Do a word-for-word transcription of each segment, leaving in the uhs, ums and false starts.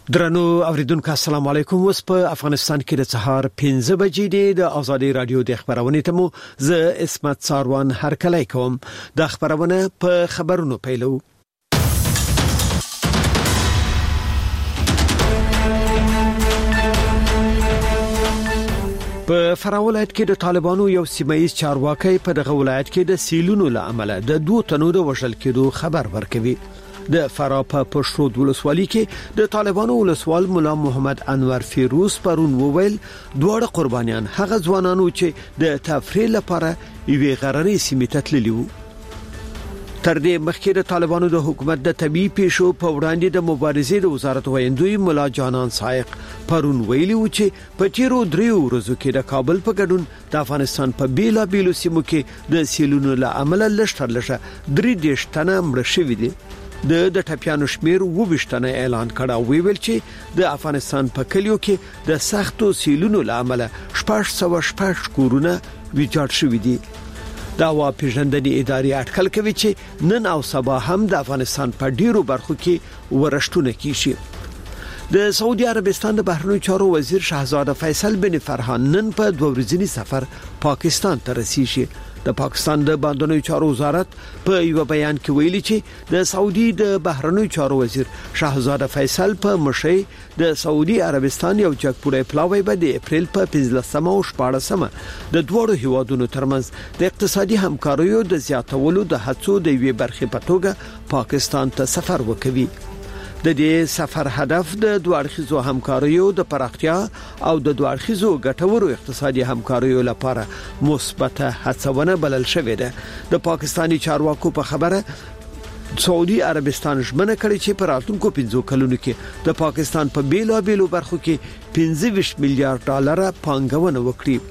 درنو اوریدونکو السلام علیکم. اوس په افغانستان کې د سهار پنځه بجې دي. د ازادي رادیو د خبرونې ته مو زه اسمت ساروان هرکلی کوم. د خبرونه په خبرونو پیلو. په فراه ولایت کې د طالبانو یو سیمایي چارواکي په دغه ولایت کې د سیلونو له امله د دوه تنو د وژل کېدو خبر ورکوي. د فراه په پښتون ولسوالۍ کې د طالبانو ولسوال مولا محمد انور فیروز پرون وویل دوه قربانیان هغه ځوانانو چې د تفریح لپاره یوې غرنۍ سیمې ته تللي وو. تر دې مخکې د طالبانو د حکومت د طبيعي پیښو په وړاندې د مبارزې د وزارت ویندوی مولا جانان سایق پرون ویلي و چې په تیرو دریو ورځو کې د کابل په ګډون د افغانستان په بیلا بیلو سیمو کې د سیلونو له امله لشتر لشه درې دیش تنه مړ شوي دي. د د ټپیانو شمیر وبشتنه اعلان کړه. وی ویل چې د افغانستان په کلیو کې د سختو سیلونو له امله شپږ سوه شپږ کورونه ویجاړ شوي دي. دا وا پیژندنې ادارې اټکل کوي چې نن او سبا هم د افغانستان په ډیرو برخو کې ورشتونه کیشي. د سعودي عربستان د بهرنیو چارو وزیر شهزاده فیصل بن فرحان نن په دوه ورځنی سفر پاکستان ته رسیږي. د پاکستان د بهرنیو چارو وزارت په یو بیان کې ویلي چې د سعودي د بهرنیو چارو وزیر شهزاده فیصل په مشي د سعودي عربستان یو جګپوړی پلاوی به د اپریل په پنځلسمه او شپاړسمه د دوړو هیوادونو ترمنځ د اقتصادي همکاریو د زیاتولو د هڅو د یوې برخې په توګه پاکستان ته سفر وکوي. د دې سفر هدف د دوه اړخیزو همکاریو د پراختیا او د دوه اړخیزو ګټورو اقتصادي همکاریو لپاره مثبته هڅونه بلل شوې ده. د پاکستانی چارواکو په خبره سعودي عربستان ژمنه کړې چې په راتلونکو پنځو کلونو کې د پاکستان په بیلا بیلو برخو کې پنځه ویشت میلیارډ ډالر پانګونه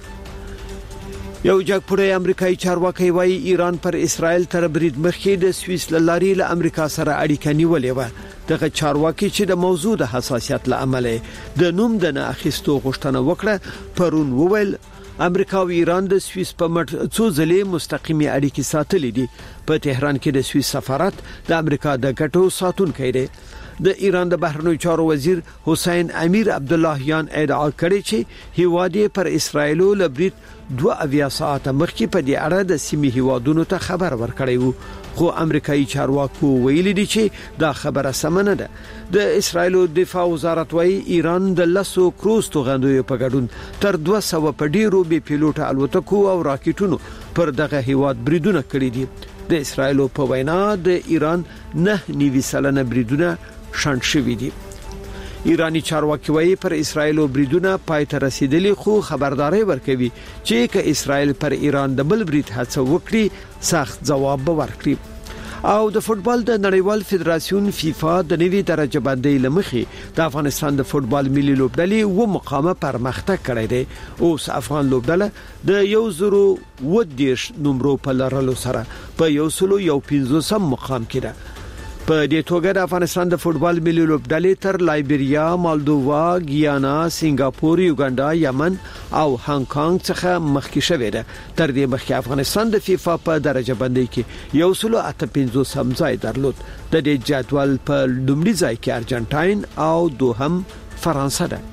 وکړي. یو جګپوړی امریکایي چارواکي وايي ایران پر اسرائیل تر برید مخکې د سویس لاري له امریکا سره اړیکه نیولې و. دغه چارواکي چې د موضوع د حساسیت له امله د نوم د نه اخیستو غوښتنه وکړه پرون وویل امریکا او ایران د سویس په مټ څو ځلې مستقیمي اړیکې ساتلې دي. په تهران کې د سویس سفارت د امریکا د ګټو ساتونکی دی. د ایران د بهرنیو چارو وزیر حسین امیر عبداللهیان ادعا کړې چې هیواد پر اسرائیل له برید دوه اویا ساعته مخکې په دې اړه د سیمې هیوادونو ته خبر ورکړی وو. خو امریکایي چارواکو ویلي دي چې دا خبره سم نه ده. د اسرائیل دفاع وزارت وايي ایران د لاسو کروز توغندوی په ګډون تر دوه سوه په ډیرو بي پیلوټ الوتکو او راکټونو پر دغه هیواد بریدونه کړی دي. د اسرائیل په وینا د ایران نه نیوي سلنه بریدونه شنډ شوي دي. ایرانی چارواکي وايي پر اسرائیل بریدونه پای ته رسیدلی خو خبرداري ورکوي چې که اسرائیل پر ایران د بل برید هڅه وکړي سخت جواب ورکړي. او د فوتبال د نړیوال فدراسیون فیفا د نوي درجه بندۍ لمخې د افغانستان د فوتبال ملي لوبډلې و مقامه پرمختګ کړی دی. اوس افغان لوبډله د یو زرو و دیش نمبر په لرلو سره په یو سلو یو پنځوسم مقام کې ده. په دې توګه د افغانستان د فوتبال ملي لوبډلې تر لایبیریا، مالدووا، ګیانا، سنگاپور، یوګاندا، یمن او هانګ کانګ څخه مخکې شوې ده. تر دې مخکې افغانستان د فیفا په درجه بندۍ کې یو سلو اته پنځوسم ځای درلود. د دې جدول په لومړي ځای کې ارجنټاین او دوهم فرانسه ده.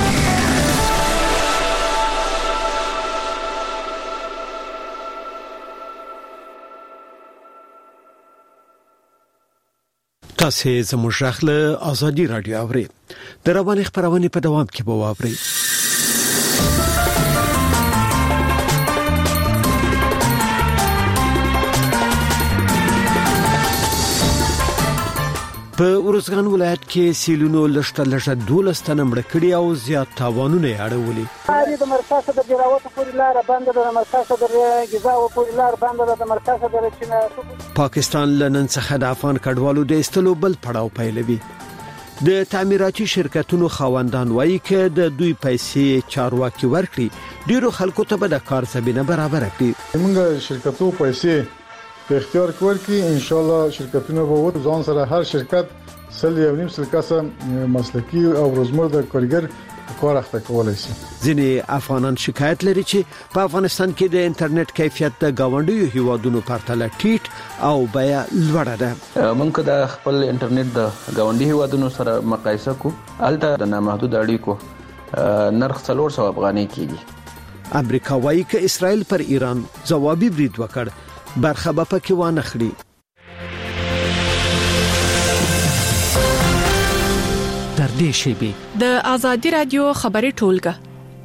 تاسو زموږ غږ ازادي رادیو اورئ. د رواني خبرونه په دوام کې به واورئ. په ورزګان ولایت کې سیلونو لشته لشته دولستنه مړ کړي او زیات تاوانونه اړولي. د مرکز د جراوت پورې لار بند ده، د مرکز د غزاو پورې لار بند ده، د مرکز د چینه. پاکستان لنن څخه د افغان کډوالو د استلو بل پړاو پیلوي. د تعمیراتي شرکتونو خاوندان وایي چې د دوی پیسې چارواکي ورکړي ډیرو خلکو ته به د کار زمينه برابر کړي. موږ شرکتو پیسې په اختیار کول کې ان شاء الله شرکتونه به و ځان سره هر شرکت سل یو نیم سل کسه مسلکی او روزمره د کارګر کار اخته کولای شي. ځینې افغانان شکایت لري چې په افغانستان کې د انټرنیټ کیفیت د گاونډیو هیوادونو پرتله ټیټ او بیا لوړه ده. مونږ د خپل انټرنیټ د گاونډي هیوادونو سره مقایسه کو الته د نامحدود اړیکو نرخ څلور سوه افغانۍ کیږي. امریکا وايي چې اسرائیل پر ایران ځوابي برید وکړ، برخه به پکې وانه خړي. در دې شیبي د آزادي رادیو خبري ټولګه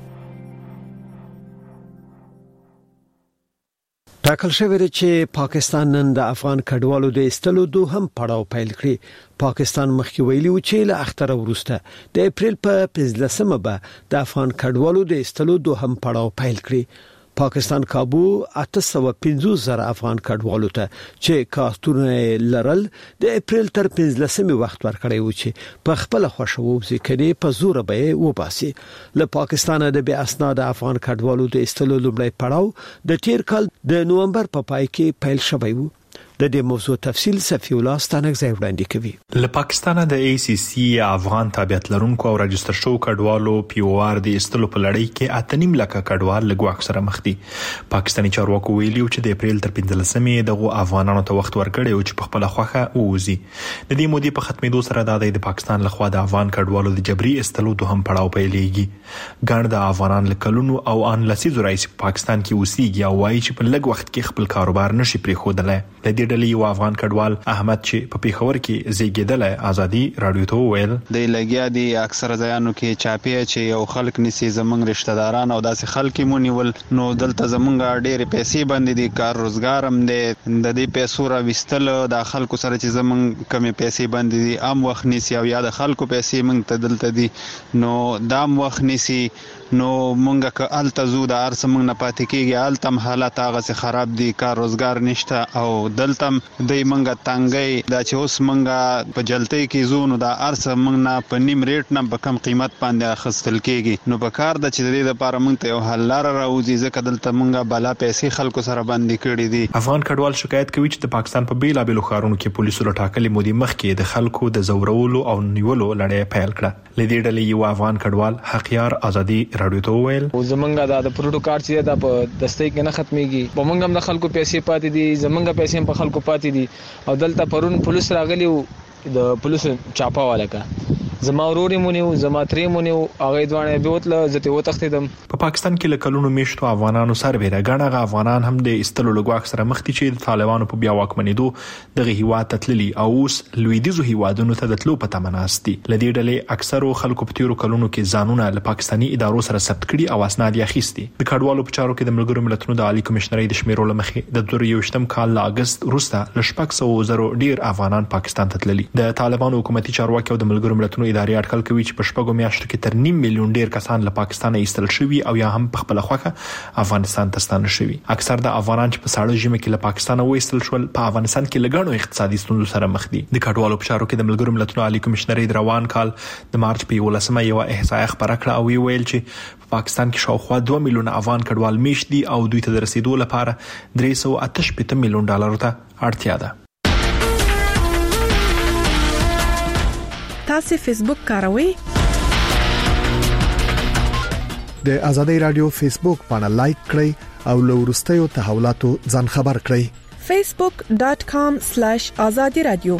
ټاکل شوی دی چې پاکستان نن د افغان کډوالو د ایستلو دوهم پړاو پیل کړي. پاکستان مخکې ویلي و چې له اختر وروسته د اپریل په پنځلسمه به د افغان کډوالو د ایستلو دوهم پړاو پیل کړي. پاکستان کابو اته سوه پنځوس زره افغان کډوالو ته چې کارتونه لرل د اپریل تر پنځلسمې وخت ورکړی و چې په خپل خوشو ځکه په زور به وباسي. له پاکستان د بیا اسناد افغان کډوالو د ایستلو لومړی پړاو د تیر کال د نومبر په پای کې پیل شوی و. د دې موضوع تفصیل صفی الله ستانک ځای وړاندې کوي. له پاکستان د ای سی سی افغان تابعیت لرونکو او رجستر شو کډوالو پیوار د استلو په لړۍ کې اتنیم لکه کډوال لګو اکثره مخ دي. پاکستاني چارواکو ویلي چې د اپریل تر پنځلسمې دغه افغانانو ته وخت ورکړی او چې په خپل خوخه ووزي. د دې مودې په ختمېدو سره د پاکستان لخوا د افغان کډوالو د جبري استلو دوهم پړاو پیلېږي. ګڼ د افغانان لکلونو او ان لسیزو رئیس پاکستان کې اوسېږي او وايي چې په لږ وخت کې خپل کاروبار نشي پرېښودلای. د دې ډلې یو افغان کډوال احمد چې په پیښور کې زیږیدل آزادي رادیو ته ویل د لګیا دي اکثر ځایانو کې چاپی چې یو خلک نسی زمنګ رشتہ داران او داسې خلک مونیول نو دلته زمونږ ډېر پیسې باندې دي کار روزګار هم دي د دې پیسو را وستل د خلکو سره چې زمونږ کمی پیسې باندې دي ام وخت نسی او یا د خلکو پیسې مونږ ته دلته دي نو دام وخت نسی نو مونږه ک الته زو د ارس مونږ نه پاتې کیږي التم حالات هغه سي خراب دي کار روزګار نشته او دلتم د مونږه تنګي دا چې اوس مونږه په جلتۍ کې زو نو د ارس مونږ نه په نیم ریټ نه په کم قیمت باندې اخستل کیږي نو په کار د چې د دې لپاره مونږ ته یو حل لار راوځي ځکه دلته مونږه بلا پیسې خلکو سره باندې کړې دي. افغان کډوال شکایت کوي چې د پاکستان په بیلا بیلو ښارونو کې پولیسو له ټاکلي مودې مخکې د خلکو د زورولو او نیولو لړۍ پیل کړه. لدې ډلې یو افغان کډوال حقیار آزادي رادیو ته ویل زمونږه د پروتو کارت چې دا په دستۍ کې نه ختميږي په مونږ هم د خلکو پیسې پاتې دي زمونږه پیسې هم په خلکو پاتې دي او دلته پرون پولیس راغلی د پولیس چاپا والا زما وروري مونیو زما ترې مونیو هغه دوانه به وتل زته وتختیدم. په پاکستان کې لکلونو میشتو افغانانو سربېره غاڼه افغانان هم د استلو لګو اکثره مخکې چې د طالبانو په بیا واکمنېدو دغه هیواد تتللی او اوس لویدیزو هیوادونو ته د تلو په تمناستي. لدې ډلې اکثرو خلکو په تیرو کلونو کې ځانونه له پاکستاني ادارو سره ثبت کړي او اسناد یې اخیستي. د کډوالو په چارو کې د ملګرو ملتونو د عالی کمشنرۍ د شمیرو لمخې د دوه زره یوویشتم کال له اگست وروسته ل شپږ سوه زره ډیر افغانان پاکستان ته تللي. د طالبانو حکومتي چارواکي او د ملګرو ملتونو ادارې اټکل کوي په شپږو میاشتو کې تر نیم میلیون ډیر کسان له پاکستان ایستل شوي او یا هم په خپل خوخه افغانستان ته ستانه شوي. اکثر د افغانان چې په ساړه ژمي کې له پاکستان وایستل شول په افغانستان کې لګڼو اقتصادي ستونزو سره مخ دي. د کډوالو په چارو کې د ملګرو ملتونو عالی کمشنرۍ د روان کال د مارچ په یولسمه یو احصایه خبره کړه او ویل چې په پاکستان کې شاوخوا دوه میلیونه افغان کډوال میشت دي او دوی ته د رسیدو لپاره درې سوه اته شپېته میلیون ډالر ته اړتیا ده. تاسو فیسبوک کاروئ؟ د آزادی رادیو فیسبوک پاڼه لایک کړئ او له وروستیو تحولاتو ځان خبر کړئ. facebook dot com slash azadi radio.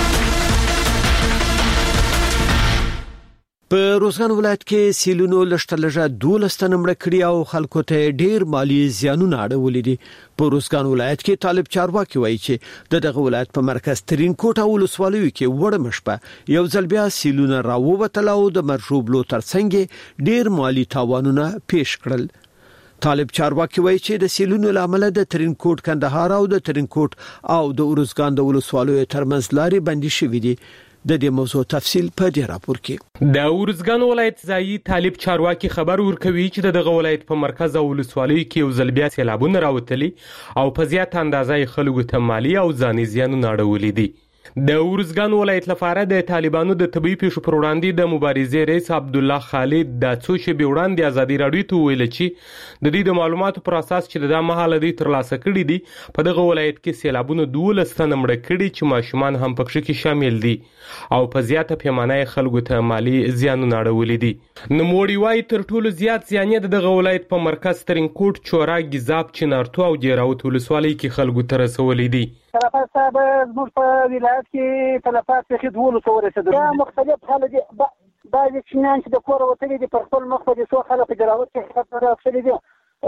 په روزګان ولایت کې سیلونو لشتلجه دولس تنه مړه کړي او خلکو ته ډیر مالی زیانونه اړولې دي. په روزګان ولایت کې طالب چارواکي وایي چې دغه ولایت په مرکز ترين کوټه ولسوالۍ کې وړ مشپه یو ځل بیا سیلونه راووتل او د مرجوبلو ترڅنګ ډیر مالی تاوانونه پیښ کړل. طالب چارواکي وایي چې د سیلونو لامل د ترين کوټ کندهار او د ترين کوټ او د روزګان د ولسوالۍ ترمنځ لارې بندي شوې دي. د دې موضوع تفصیل په دې راپور کې. د ورزګان ولایت ځایي طالب چارواکي خبر ورکوي چې دغه ولایت په مرکز او ولسوالۍ کې یو ځل بیا سیلابونه راوتلي او په زیات اندازه خلکو ته مالی او ځاني زیانونه اړولې دي. د ورزګان ولایت لپاره د طالبانو د طبي پیښو پر وړاندې د مبارزې رئیس عبد الله خالد د څو شپې وړاندې ازادي راډیو ته ویل چې د دې د معلوماتو پر اساس چې د مهاله دی ترلاسه کړي دي په دغه ولایت کې سیلابونه دولس تنه مړه کړي چې ماشومان هم پکې کې شامل دي او په زیاته پیمانه خلکو ته مالی زیانونه اړولې دي. نوموړي وايي تر ټولو زیات زیان یې دغه ولایت په مرکز ترینکوټ، چورا، ګیزاب، چنارتو او جیراوت ولسوالۍ کې خلکو ته رسولې دي. تلفات صاحب زموږ په ولایت کې تلفات په دولس ورسېدل. دا مختلف حالت دي. بعضې چینیان چې د کوره وتلي دي پر خپل مخ باندې څو خلک په جراوت کې خطر راغلي دي.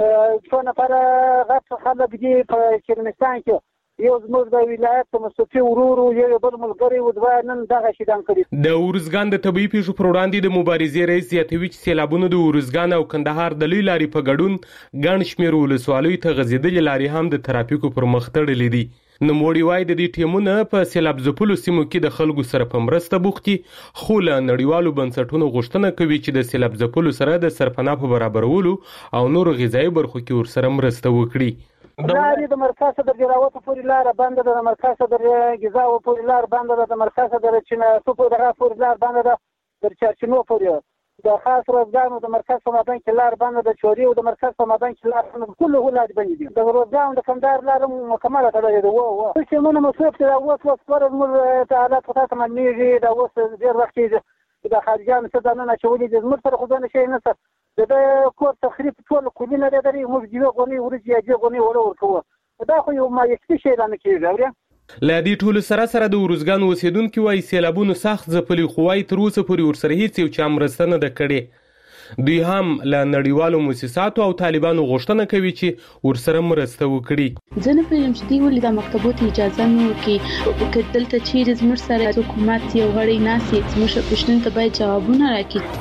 څو نفره غټ خلک دي په چرمستان کې. یو زموږ د ولایت په مصطفی ورورو یو بل ملګری و دوه نن دغه شیدان کړی. د ورزګان د طبي پیښو پر وړاندې د مبارزې رئیس زیاتوي چې سیلابونو د ورزګان او کندهار د لوی لارې په ګډون ګڼ شمېر ولسوالیو ته غځېدلې لارې هم د ترافیکو پر مخ تړلې دي. نوموړي وايي د دې ټیمونه په سیلاب ځپلو سیمو کې د خلکو سره په مرسته بوخت دي، خو له نړیوالو بنسټونو غوښتنه کوي چې د سیلاب ځپلو سره د سرپناه په برابرولو او نور غذایي برخو کې ورسره مرسته وکړي. لارې د مرکز صدر جراوت پورې لاره بنده ده، د مرکز صدر ګیزاو پورې لاره بنده ده، د مرکز صدر چنارتو پورې لاره بنده ده، د چارچینو پورې د خاص روزګانو د مرکز په مابین کې لار بنده ده، چوري او د مرکز په مابین کې لار بنده، ټول لارې بندې دي. د روزګان د کندهار لاره مکمله تړلې ده. و و چې موږ مصرف ته اوس اوس پر موږ ته حالات په تاسو باندې دا اوس ډېر وخت کې د خارجيان څخه د نن چولې د زموږ سره خو ځنه شي نه څه د کور تخریب ټول کلونه لري. موږ دی غونی ورځي دی غونی وره ورکو دا خو یو ما یکتی شي نه کیږي. لادي ټول سره سره د ورزګان اوسیدونکو وايي سیلابونو سخت ځپلي خوای تر اوسه پورې ورسره هیڅ یو چا مرسته نه ده کړې. دوی هم له نړیوالو مؤسساتو او طالبانو غوښتنه کوي چې ورسره مرسته وکړي. ځنه په یم چې دی ولې د مکتبونو اجازه نه ورکړي چې دلته چیرې زموږ سره حکومت یو غړی ناسي زموږ پښتون ته باید جوابونه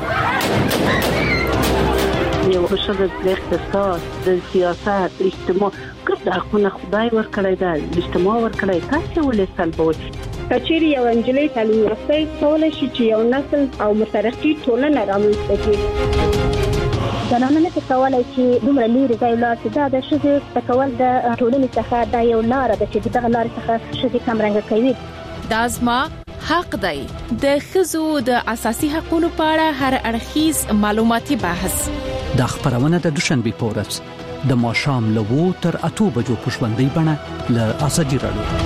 راکړي. یو خوشاله د اقتصاد، د سیاست، اجتماع کړه خو خدای ورکړی دا اجتماع ورکړی تاسو ولې سلبوي. کچېری یو انجلۍ تعلیم یافته کولای شي چې یو نسل او مترقي ټولنه رامنځته کړي. زنانه څه کولای شي دومره لري ځای لاړ چې دا د ښځې تکول د ټولنې څخه دا یو لار ده چې دغه لار څخه ښځې کمرنګ کوي. دا زما حق دی. د ښځو د اساسي حقوقو په اړه هر اړخیز معلوماتي بحث د خبرونه د دوشنبه پورس د ماشام لوو تر اتو بجو پښوندې بڼه له ازادي راډیو.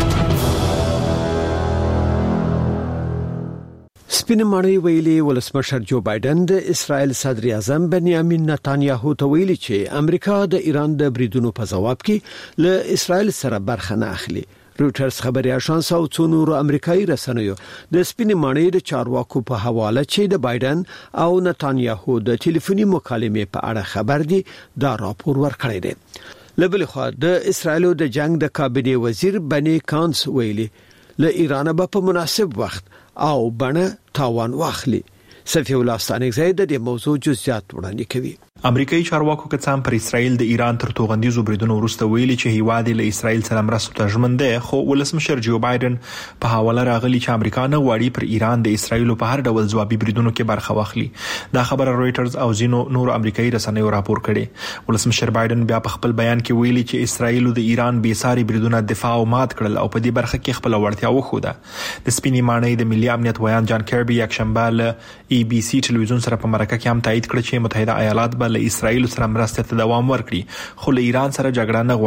سپینه ماڼۍ ویلي ولسمشر جو بایدن د اسرائیل صدر اعظم بنیامین نتانیاهو ته ویلي چې امریکا د ایران د بریدونو په جواب کې له اسرائیل سره برخه نه اخلي. رويټرز خبري اژانس او څو نورو امریکایي رسنیو د سپینې ماڼۍ د چارواکو په حواله چې د بایدن او نتانیاهو د ټلیفوني مکالمې په اړه خبر دي دا راپور ورکړی دی. لبل خو د اسرایل د جنگ د کابینې وزیر بني کانس ویلي له ایران به په مناسب وخت او بڼه تاوان واخلي. صفی الله ستانکزی د دې موضوع جزئیات وړاندې کوي. امریکایي چارواکو کڅام پر اسرائیل د ایران تر توغندیزو بریدونو وروسته ویلي چې هیواد له اسرائیل سره مرسته ته ژمن دی، خو ولسمشر جو بایدن په حواله راغلی چې امریکا نه غواړي پر ایران د اسرائیل په هر ډول ځوابي بریدونو کې برخه واخلي. دا خبره رويټرز او زینو نور امریکایي رسنیو راپور کړي. ولسمشر بایدن بیا په خپل بیان کې ویلي چې اسرائیل د ایران بې ساري بریدونه دفاع او مات کړل او په دې برخه کې خپل وړتیا وښوده. د سپینې ماڼۍ د ملي امنیت ویان جان کیربي یکشنبه له ای بي سي ټلویزیون سره په مرکه کې هم تایید کړ چې متحده ایالات به له اسرائیل سره مرسته ته دوام ورکړي، خو له ایران سره جګړه نه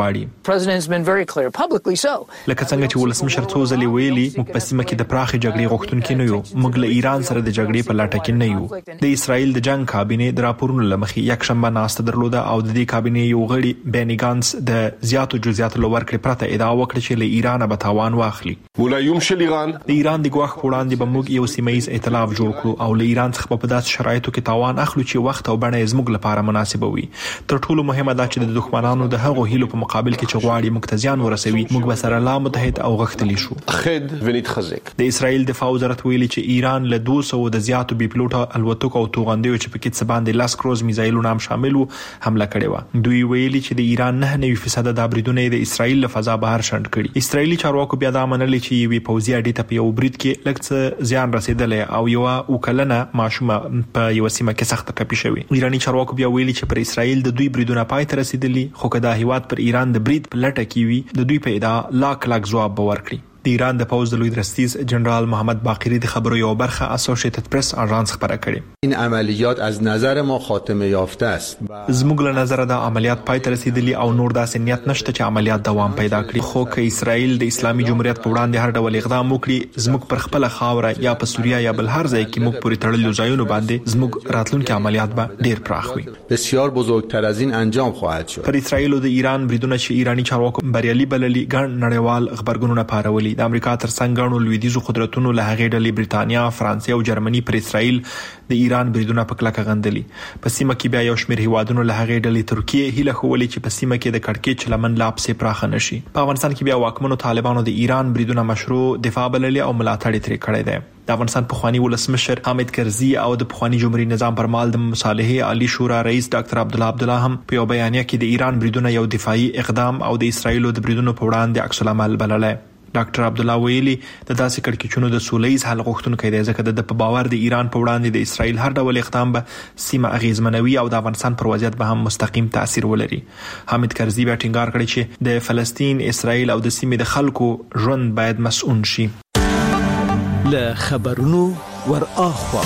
غواړي. لکه څنګه چې ولسمشر څو ځلې ویلي موږ په سیمه کې د پراخې جګړې غوښتونکي نه یو، موږ له ایران سره د جګړې په لټه کې نه یو. د اسرائیل د جنگ کابینې د راپورونو لمخې یکشنبه ناسته درلوده او د دې کابینې یو غړي بني ګانس د زیاتو جزئیاتو لورکړې پرته ادعا وکړه چې له ایران به تاوان واخلي. د ایران د ګواښ وړاندې به موږ یو سیمایي ائتلاف جوړ کړو او له ایران څخه په داسې شرایطو کې تاوان اخلو چې وخت او بڼه زموږ لپاره مناسب وي. تر ټولو مهمه ده چې د دښمنانو د هغو هیلو په مقابل کې چې غواړي موږ ته زیان ورسوي موږ به سره لا متحد او غښتلي شو. د اسرائیل دفاع وزارت ویلي چې ایران له دوه سوه د زیاتو بي پلوټه الوتکو او توغندیو چې پکې څه باندې لاس کروز میزایلونه هم شامل وو حمله کړې و. دوی ویلي چې د ایران نه نه فیصد د بریدونه د اسرائیل له فضا بهر شنډ کړي. اسرائیلي چارواکو بیا دا منلي چې یوې پوځي اډې ته په یو برید کې لږ څه زیان رسیدلی او یو وکلنه ماشومه په یو سیمه کې سخت ټپي شوې. ایراني چارواکو بیا ویلي چې پر اسرائیل د دوی بریدونه پای ته رسیدلی، خو که دا هیواد پر ایران د برید په لټه کې وي د دوی په ادعا لاک لاک ځواب به ورکړي. د ایران د پوز د لوی درستیز جنرال محمد باقری د خبرو یو برخه اسوسییټډ پریس اژانس خبره کړې. این عملیات از نظر ما خاتمه یافته است. زموږ له نظر د عملیات پای ته رسیدلی او نور داسې نیت نشته چې عملیات دوام پیدا کړي. خو که اسرائیل د اسلامي جمهوریت په وړاندې هر ډول اقدام وکړي، زموږ پر خپل خاوره یا په سوریه یا بل هر ځای کې موږ پوری تړلو ځایونو باندې زموږ راتلونکي عملیات به ډیر پراخ وي. بسیار بزرگتر از این انجام خواهد شد. پر اسرائیل او د ایران بریدونه چې ایرانی چارواکو بریالي بللي ګڼ نړیوال خبرګونونه پارولي. د امریکا ترڅنګ غنو لویدیزو قدرتونو له هغې ډلې برېټانیا، فرانسې او جرمني پر اسرائیل د ایران بریدونه په کلکه غندلي. په سیمه کې بیا یو شمېر هیوادونو له هغې ډلې ترکیه هیله ښولې چې په سیمه کې د کړکېچ لمن لا پسې پراخه نشي. په افغانستان کې بیا واکمنو طالبانو د ایران بریدونه مشروع دفاع بللي او ملاتړ یې ترې کړی دی. د افغانستان پخوانی ولسمشر حامد کرزي او د پخوانی جمهوریت نظام پر مهال د مصالحې عالی شورا رئیس ډاکټر عبدالله عبدالله هم په یو بیانیه کې د ایران بریدونه یو دفاعي اقدام او د اسرایل د بریدونو په وړاندې عکس العمل بللی. ډاکټر عبدالله ویلي د داسې کړکېچونو د سولهییز حل غوښتونکی دی، ځکه د په باور د ایران په وړاندې د اسرایل هر ډول اقدام به سیمه اغیزمنوي او د افغانستان پر وضعیت به هم مستقیم تاثیر ولري. حامد کرزي بیا ټینګار کړی چې د فلسطین، اسرایل او د سیمې د خلکو ژوند باید مسؤون شي. له خبرونو ور اخوا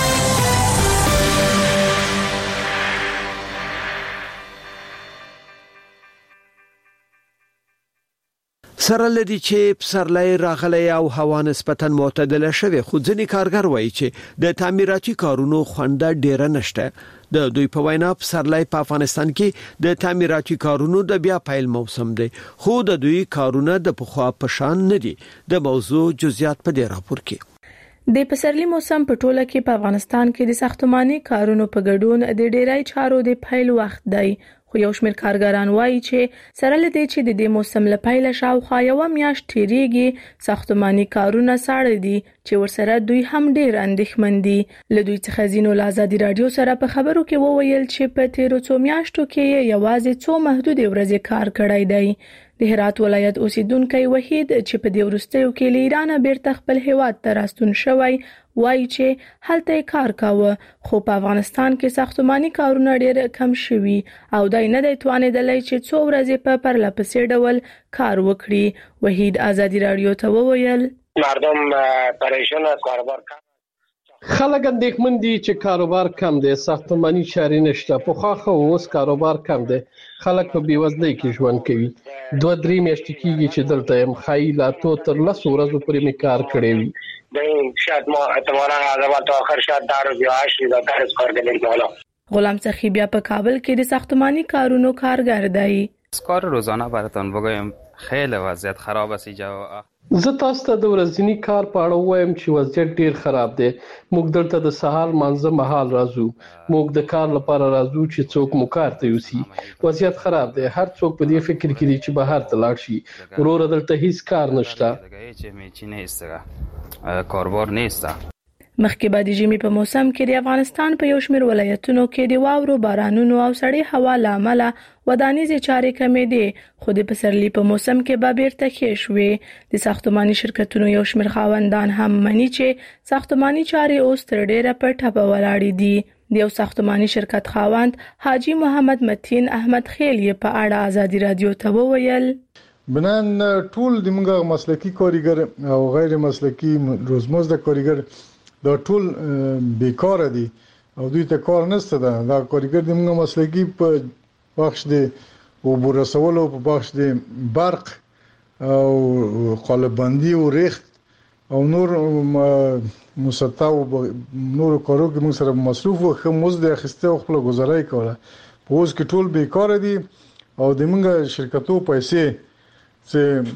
سره لدی چې پسرلی راغلی او هوا نسبتا معتدله شوه، خو ځینې کارګر وایي چې د تعمیراتي کارونو خونده ډیره نشته. د دوی په وینا پسرلی په افغانستان کې د تعمیراتي کارونو د بیا پیل موسم دی، خو د دوی کارونه د پخوا په شان نه دي. د موضوع جزئیات په دې راپور کې. د پسرلی موسم په ټوله کې په افغانستان کې د ساختماني کارونو په ګډون د ډیری چارو د پیل وخت دی، خو یو شمېر کارګران وایي چې سره لدی چې د دې موسم له پیل شاوخوا یو میاشت تیریږي، ساختماني کارونه ساړه دي چې ورسره دوی هم ډیر اندېښمن دي. له دوی څخه ځینو له ازادي رادیو سره په خبرو کې وویل چې په تیرو څو میاشتو کې یوازې څو محدود ورځې کار کړی دی. د هرات ولایت اوسیدونکو وحید چې په دې وروستیو کې له ایران بیرته خپل هیواد ته راستون شوی وایي چې هلته کار کاوه، خو په افغانستان کې ساختماني کارونه ډیر کم شوي او دای نه دی توانیدلی چې څو ورځې په پرله پسې ډول کار وکړي. وحید ازادي رادیو ته وویل مردم پریشان از کاروبار خلک اندېښمن دي چې کاروبار کم دی، ساختماني چارې نشته. پخوا خو اوس کاروبار کم دی، خلک په بېوزلۍ کې ژوند کوي. دوه درې میاشتې کېږي چې دلته یم، ښایي لا اتو تر لسو ورځو پورې مې کار کړی وي. شاید ما احتمالا از اول تا آخر شاید ده روز یا هشت روز ده روز کار کردیم تا حالا. غلام سخی بیا په کابل کې د ساختماني کارونو کارګر دی. کار روزانه براتون بگویم خیلی وضعیت خراب است اینجا. زه تاسو ته د ورځني کار په اړه وایم چې وضعیت ډیر خراب دی. موږ دلته د سهار مانځه مهال راځو، موږ د کار لپاره راځو چې څوک مو کار ته یوسي. وضعیت خراب دی، هر څوک په دې فکر کې دی چې بهر ته لاړ شي. وروره دلته هیڅ کار نشته. کاروبار نیسته. مخکې بعد ژمي په موسم کې د افغانستان په یو شمېر ولایتونو کې د واورو، بارانونو او سړې هوا له امله ودانیزې چارې کمې دي، خو د پسرلي په موسم کې به بیرته ښې شوې. د ساختماني شرکتونو یو شمېر خاوندان هم مني چې ساختماني چارې اوس تر ډېره په ټپه ولاړې دي. د یو ساختماني شرکت خاوند حاجی محمد متین احمد خیل یې په اړه ازادي رادیو ته وویل بنان ټول د موږ مسلکی کارګر او غیر مسلکی روزمزد کارګر دا ټول بیکاره دي او دوی ته کار نشته. ده دا کارګر د موږ مسلکی په بخش د اوبو رسولو، په بخش د برق او قالب بندي او ریخت او نور مسطح او نور کارو کې موږ سره مصروف او خو مزد اخیسته او خپل گزارای کوله. په اوس کې ټول بیکاره دي او د موږ شرکتو پیسې چې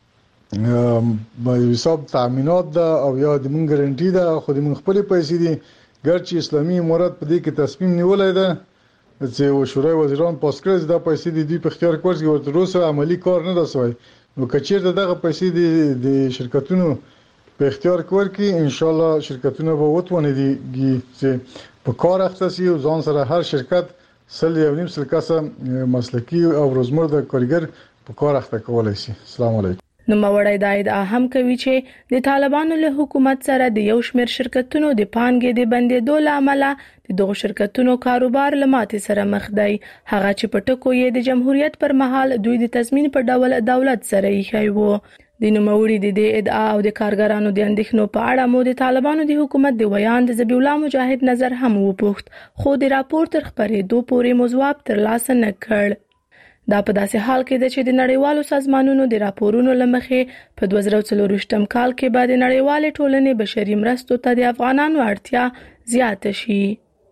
با حساب تامینات ده او یا د مونږ ګارانټي ده، خو د مونږ خپل پیسې دي. ګرچې اسلامي امارات په دې کې تصمیم نیولای ده چې شورای وزیران پاس کړی دا پیسې د دوی په اختیار کې ورته ورته روسه عملی کار نه رسوي. نو کچیر دغه پیسې د شرکتونو په اختیار کې ورکړي، ان شاء الله شرکتونه به وتونه دي چې په کار اختصي او ځان سره هر شرکت سل یو نیم سل کسه مسلکی او روزمره کارګر په کار اخته کولای شي. السلام علیکم. نو موړی دا ادعا هم کوي چې د طالبانو له حکومت سره د یو شمېر شرکتونو د پانګې د بندېدو له امله د دغو شرکتونو کاروبار له ماتې سره مخ دی. هغه چې په ټکو یې د جمهوریت پر مهال دوی د تضمین په ډول دولت سره ایښی و. د نوموړي د دې ادعا او د کارګرانو د اندېښنو په اړه مو د طالبانو د حکومت د ویان د ذبیح الله مجاهد نظر هم وپوښت، خو د راپور تر خبرېدو پورې مو ځواب ترلاسه نه کړ. دا په داسې حال کې ده چې د نړیوالو سازمانونو د راپورونو لمخې په دوه زره څلور ویشتم کال کې به د نړیوالې ټولنې بشري مرستو ته د افغانانو اړتیا زیاته شي.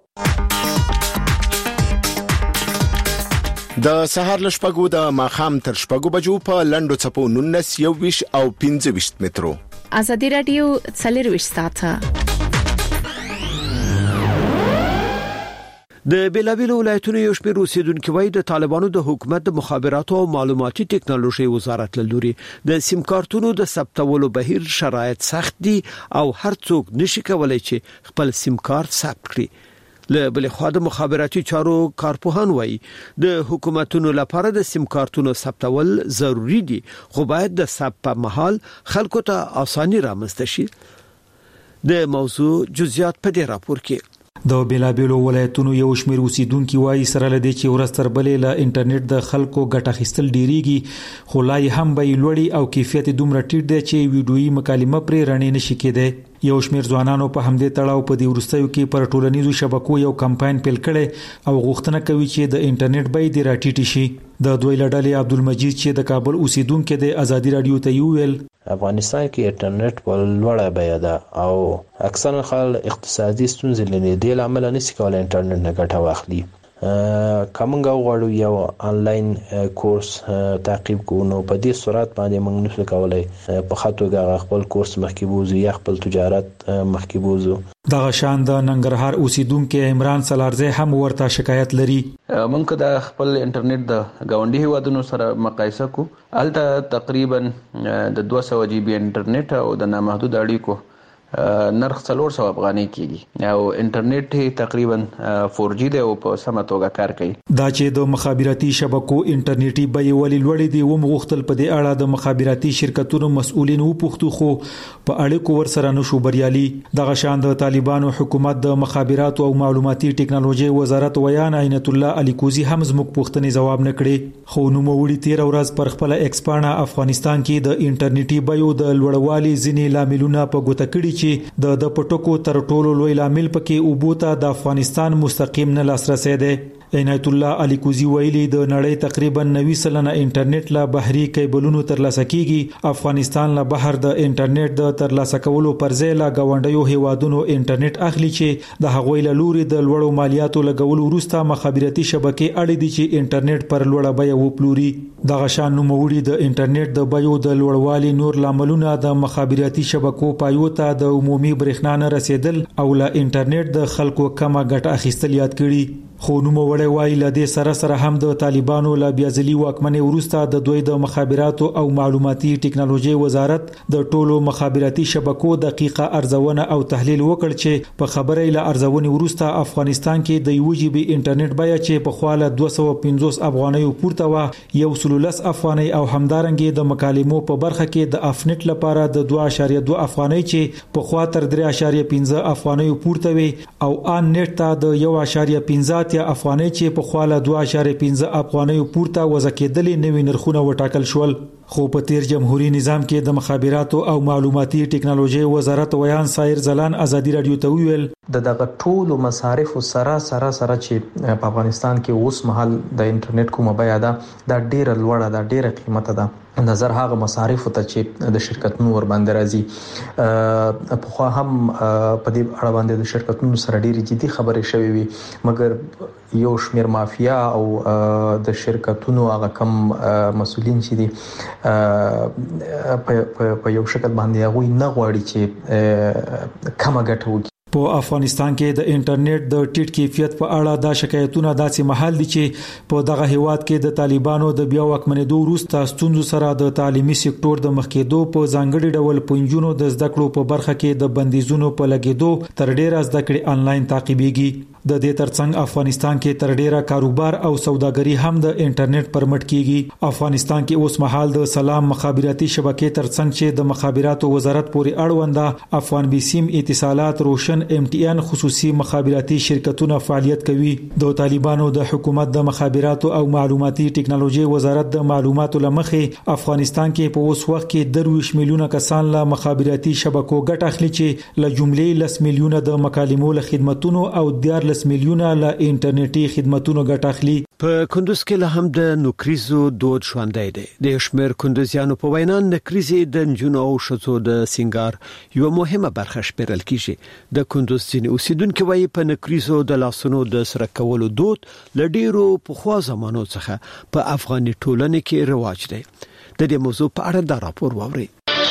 د سهار لشپګو د ماخام تر شپګو بجو په لندو چپو نونس یو ویش او پنځه ویش مترو. ازادي رادیو څلور ویش ساعته. د بیلابیلو ولایتونو یو شمېر اوسیدونکو وایي د طالبانو د حکومت د مخابراتو او معلوماتي ټکنالوژي وزارت له لوري د سیم کارتونو د ثبتولو بهیر شرایط سخت دي او هر څوک نشي کولای چې خپل سیم کارت ثبت کړي. له بل خوا د مخابراتي چارو کارپوهان وایي د حکومتونو لپاره د سیم کارتونو ثبتول ضروری دي، خو باید د ثبت په محل خلکو ته اساني رامنځته شي. د موضوع جزئیات په دې راپور کې. د بیلابیلو ولایتونو یو شمېر اوسیدونکو وایي سره لدی چې ورستر بلې له انټرنیټ د خلکو ګټه اخیستل ډیریږي، خو لای هم به لوړی او کیفیت دومره ټیټ دی چې ویډیويي مکالمه پرې رڼې نشي کېدای. یو شمېر ځوانانو په همدې تړاو په دې ورستیو کې پر ټولنیزو شبکو یو کمپاین پیل کړي او غوښتنه کوي چې د انټرنیټ بیه د راټیټ شي. د دوی لړلې عبدالمجید چې د کابل اوسیدونکو د ازادي رادیو ته ویل افغانستان کې انټرنیټ په لوړه بیه ده او اکثر خلک اقتصادي ستونزې لري، د لامل نشي کولای انټرنیټ نه ګټه واخلي. کومنګ غواړو یو آنلاین کورس تعقیب کوو، نو په دې صورت باندې موږ نشو کولای په خاطر خپل کورس مخکې بوزو یا خپل تجارت مخکې بوزو. دغه شان د ننګرهار اوسیدونکو عمران سلارزه هم ورته شکایت لري. موږ د خپل انټرنیټ د گاونډي هیوادونو سره مقایسه کو، الته تقریبا د دوه سوه جی بي انټرنیټ او د نامحدود اړیکو نرخ څلور سوه افغانۍ کیږي او انټرنیټ تقریبا فور جی دی او په سمه توګه کار کوي. دا چې د مخابراتي شبکو انټرنیټي بیې ولې لوړې دي و مغختل په دې اړه د مخابراتي شرکتونو مسؤلین و پوښتنه خو په اړیکو ورسره نشو بریالي. دغه شان د طالبانو حکومت د مخابراتو او معلوماتي ټکنالوژي وزارت ویان عینت الله علي کوزي هم زموږ پوښتنې جواب نکړي، خو نو موړي تیر ورځ پر خپل ایکسپانه افغانستان کې د انټرنیټي بیو د لوړوالي ځینې لاملونه په ګوته کړي چې د د پټکو تر ټولو لوی لامل پکې اوبوته د افغانستان مستقیم نه لاسرسي دی. عنایت الله علي کوزي ویلي د نړۍ تقریبا نوي سلنه انټرنیټ له بحري کیبلونو ترلاسه کیږي. افغانستان له بهر د انټرنیټ د ترلاسه کولو پر ځای له گاونډیو هیوادونو انټرنیټ اخلي چې د هغوی له لوري د لوړو مالیاتو لګولو وروسته مخابراتي شبکې اړې دي چې انټرنیټ پر لوړه بیه وپلوري. دغه شان نوموړي د انټرنیټ د بیو د لوړوالي نور لاملونه د مخابراتي شبکو پایو ته د عمومي برېښنا نه رسیدل او له انټرنیټ د خلکو کمه ګټه اخیستل یاد کړي. خو نو موړی وای لدې سره سره هم د طالبانو لا بیازلی واکمنې وروسته د دوی د مخابراتو او معلوماتي ټکنالوژي وزارت د ټولو مخابراتي شبکو دقیقه ارزونه او تحلیل وکړ چې په خبرې له ارزونې وروسته افغانستان کې د یو جی بي انټرنیټ بیه چې په خواله دوه سوه پنځوس افغانۍ پورته و یو سلولس افغانۍ او همدارنګه د مکالمو په برخه کې د افنټ لپاره د دوه اعشاریه دوه افغانۍ چې په خوا تر درې اعشاریه پنځه افغانۍ پورته وي او ان نت ته د یو اعشاریه پنځه یا افغانۍ چې په خواله دوه اعشاریه پنځه افغانۍ پورته وضع کېدلې نوي نرخونه وټاکل شول. خو په تیر جمهوریت نظام کې د مخابراتو او معلوماتي ټکنالوژي وزارت ویان سایر زلان ازادي رادیو ته ویل د دغه ټولو مصارف سره سره سره چې په افغانستان کې اوس مهال د انټرنیټ کومه بیه ده دا ډیره لوړه ده، ډیره قیمته ده نظر هغه مصارف ته چې د شرکتونو ور باندې راځي. په خو هم په دې اړه باندې د شرکتونو سره ډیره جدي خبرې شوې وي، مګر یو شمیر مافیا او د شرکتونو هغه کم مسولین چې دي په یو شکل باندې هغه نه غواړي چې کمه ګټه وکړي. په افغانستان کې د انټرنیټ د ټیټ کیفیت په اړه دا شکایتونه داسې محل دي چې په دغه هیواد کې د طالبانو د بیا واکمنېدو وروسته ستونزو سره د تعلیمي سکتور د مخکېدو په ځانګړي ډول پنځونو د زده کړو په برخه کې د بندیزونو په لګېدو تر ډیره زده کړې انلاین تعقیبېږي. د دې ترڅنګ افغانستان کې تر ډیره کاروبار او سوداګري هم د انټرنیټ پر مټ کیږي. افغانستان کې اوس مهال د سلام مخابراتي شبکې ترڅنګ چې د مخابراتو وزارت پورې اړونده افغان بیسیم اتصالات، روشن، ام ټي ان خصوصي مخابراتي شرکتونه فعالیت کوي. د طالبانو د حکومت د مخابراتو او معلوماتي ټکنالوژي وزارت د معلوماتو لمخې افغانستان کې په اوس وخت کې درویش میلیونه کسان له مخابراتي شبکو ګټه اخلي چې له جملې لس میلیونه د مکالمو له خدماتونو او دیارلس میلیونه له انټرنیټي خدماتونو ګټه اخلي. په کندوز کې له هم د نکریزو دود ژوندۍ دی. د شمیر کندوزیانو په وینا نکریزې د نجونو او ښځو د سنگار یو مهمه برخه شمیرل کیږي. د کندوز ځینې اوسیدونکو وايي په نکریزو د لاسونو د سره کولو دود ل ډیرو پخوا زمانو څخه په افغاني ټولنه کې رواج دی. د دې موضوع په اړه دا راپور واورئ.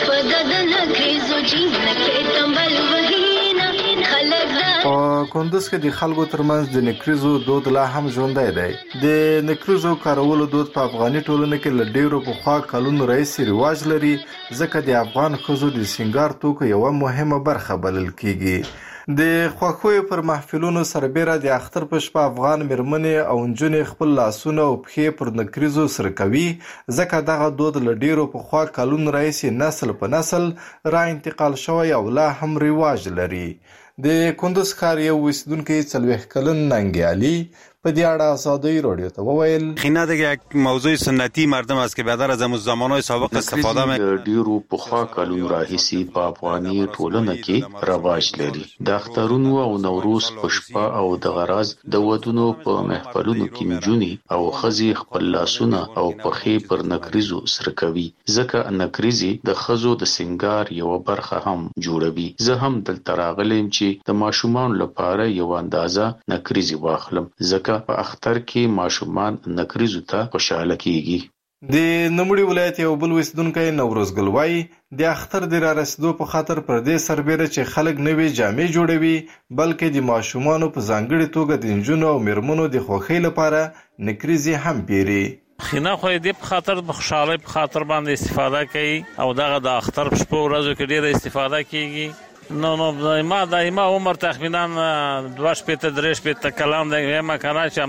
په کندوز کې د خلکو ترمنځ د نکریزو دود لا هم ژوندۍ دی. د نکریزو کارولو دود په افغاني ټولنه کې ل ډیرو پخوا کلونو راهیسې رواج لري، ځکه د افغان ښځو د سنگار توکو یو مهمه برخه بلل کیږي. د خوښوي پر محفلونو سربېره د اختر په شپه افغان مرمنې او نجونې خپل لاسونه او پښې پر نکریزو سره کوي، ځکه دغه دود له ډیرو پخوا کلونو راهیسې نسل په نسل را انتقال شوی او لا هم رواج لري. د کندوز ښار یو اوسیدونکی څلوېښت کلن ننگی علی په دې اړه آزادی رادیو ته وویل: خینه دیگه یک موضوع سنتی مردم است که بیادر از زمانهای سابق استفاده می ډیرو پخوا کلونو راهیسې په افغاني ټولنه کې رواج لري. د اخترونو او نوروز په شپه او د غراز د ودونو په محفلونو کې نجونې او ښځې خپل لاسونه او پښې پر نکریزو سره کوي، ځکه نکریزي د ښځو د سنگار یو برخه هم جوړوي. زه هم دلته راغلم چې د ماشومان لپاره یو اندازه نکریزي واخلم، ځکه په اختر کې ماشومان نکریزو ته خوشاله کیږي. د نوموړي ولایت یو بل اوسیدونکی نوروز ګل وایي د اختر د را رسیدو په خاطر پر دې سربېره چې خلک نوې جامې جوړوي، بلکې د ماشومانو په ځانګړي توګه د نجونو او میرمنو د خوښۍ لپاره نکریزي هم پیري. خینه خو دې په خاطر د خوشحالۍ په خاطر باندې استفاده کوي او دغه د اختر په شپو ورځو کې ډېره استفاده کیږي. نو نو ما دایما عمر تقریبا دوه شپېته درې شپېته کلام دی ما کنه چې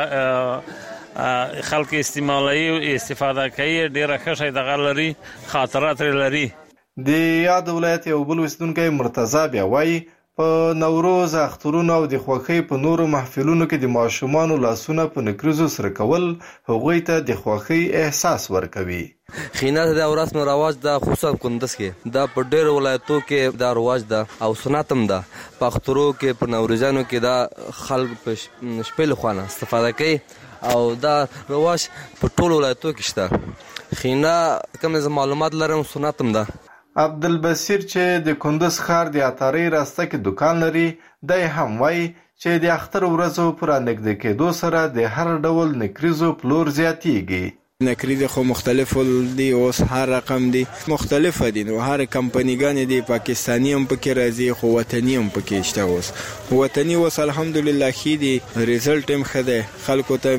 همدغه خلک استعمالوي استفاده کوي، ډېره ښه شی دغه لري، خاطرات لري. د یاد ولایت یو بل اوسیدونکی مرتضی بیا وایي په نوروز، اخترونو او د خوښۍ په نورو محفلونو کې د ماشومانو لاسونه په نکریزو سره کول هغوی ته د خوښۍ احساس ورکوي. خینه د رسم رواج ده، خصوصا کندز کې دا په ډېر ولایتو کې دا رواج ده او سنت هم ده. په اخترو کې په نوروزانو کې دا خلک په شپې له خوا استفاده کوي او دا رواج په ټولو ولایتو کې شته. خینه کوم معلومات لرم سنت هم ده. عبدالبصیر چې د کندز ښار د عطاري راسته کې دکان لري، دی هم وایي چې د اختر ورځو پر نږدې کېدو سره د هر ډول نکریزو پلور زیاتیږي. نکریز خو مختلف دي، اوس هر رقم دي مختلف دي، نو هر کمپنیګان دي، پاکستانی هم پکې راځي خو وطني هم پکې شته. اوس وطني اوس الحمدلله ښه دي، ریزلټ هم ښه دی، خلکو ته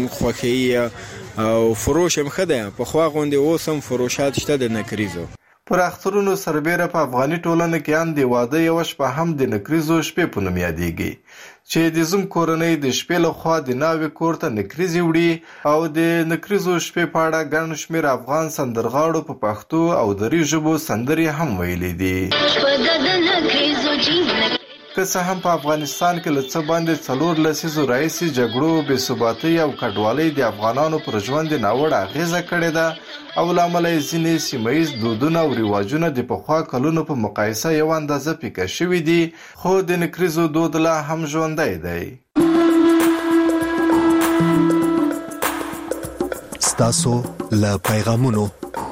خوښي او فروش هم ښه دی. پخوا غوندې اوس هم فروشات شته د نکریزو. پر اخترونو سربېره په افغاني ټولنه کې هم د واده یوه شپه هم د نکریزو شپې په نوم یادېږي، چې د زوم کورنۍ د شپې لخوا د ناوې کور ته نکریزې وړي او د نکریزو شپې په اړه ګڼ شمېر افغان سندرغاړو په پښتو او دري ژبو سندرې هم ویلي دي. که څه هم په افغانستان کې له څه باندې څلور لسیزو راهیسې جګړو، بې ثباتۍ او کډوالۍ د افغانانو پر ژوند ناوړه اغېزه کړې ده او له امله یې ځینې سیمه ییز دودونه او رواجونه د پخوا کلونو په مقایسه یو اندازه پیکه شوي دي، خو د نکریزو دود لا هم ژوندی دی. ستاسو له پیغامونو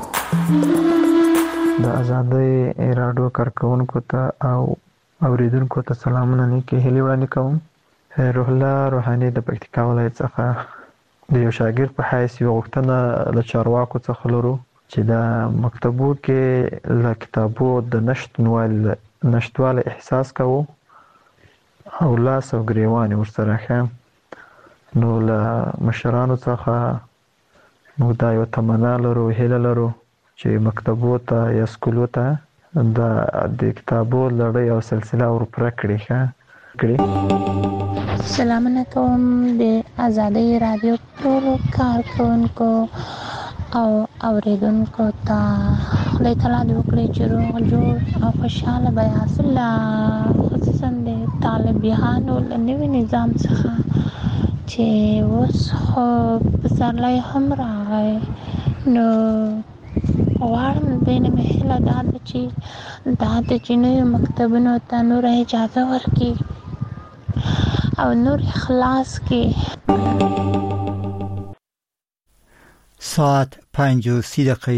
د آزادۍ رادیو کارکونکو ته او اوریدونکو ته سلامونه نیکې هیلې وړاندې کوم. روح الله روحاني د پکتیکا ولایت څخه د یو شاګرد په حیث یوه غوښتنه له چارواکو څخه لرو چې د مکتبو کې له کتابو د نشتوالي نشتوالی احساس کوو او لاس او ګریوان یې ورسره ښه. نو له مشرانو څخه موږ دا یوه تمنا لرو، هیله لرو چې مکتبو ته یا سکولو ته د د کتابو لړۍ او سلسله ورپوره کړي ښه، کړي. سلامونه کوم د آزادۍ رادیو ټول کارکونکو او اوریدونکو ته. خدای تعالی دې وکړي چې روغ جوړ او خوشاله به یاست. خصوصا د طالبانو له نوي نظام څخه چې اوس خو پسرلی هم راغی، نو غواړم دې نه مې هیله دا ده چې دا د جنوي مکتبونو ته نور اجازه ورکړي او نور خلاص کړي. ساعت پنج و سی دقیقه